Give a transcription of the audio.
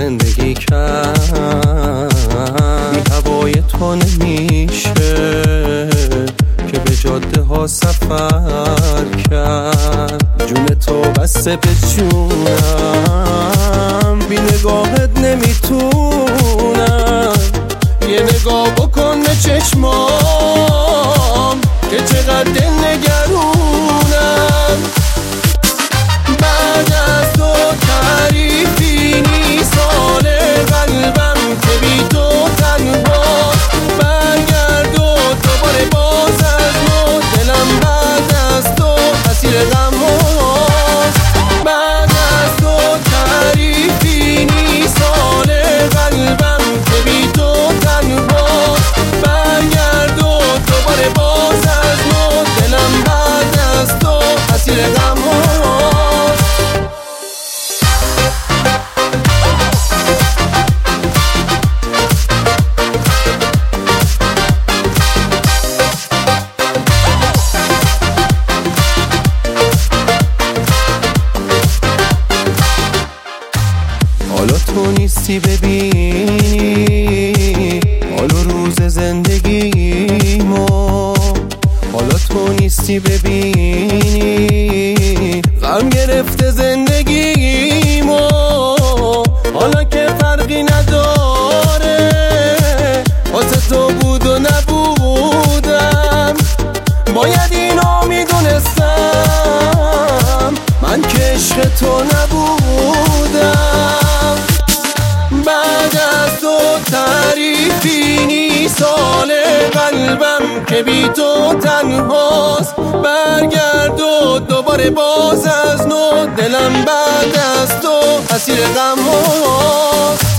زندگی کرد. بی هوای تو نمیشه که به جاده ها سفر کرد. جون تو بسته به جونم، بی نگاهت نمیتونم. یه نگاه بکن به چشمام که چقدر دل نگرونم. بعد از تو تعریفی نیست حال قلبم که بی تو تنهاست. برگرد و دوباره باز از نو، دلم بعد از تو اسیر غم هاست. بعد از تو تعریفی نیست حال قلبم که بی تو تنهاست. برگرد و دوباره باز از نو، دلم بعد از تو اسیر غم هاست. حالا تو نیستی ببینی حال و روز زندگیمو. حالا تو نیستی ببینی غم گرفته زندگیمو. حالا که فرقی نداره واسه تو بود و نبودم. باید اینو میدونستم من که عشق تو نبودم. بعد از تو تعریفی نیست حال قلبم که بی تو تنهاست. برگرد و دوباره باز از نو، دلم بعد از تو اسیر غم هاست.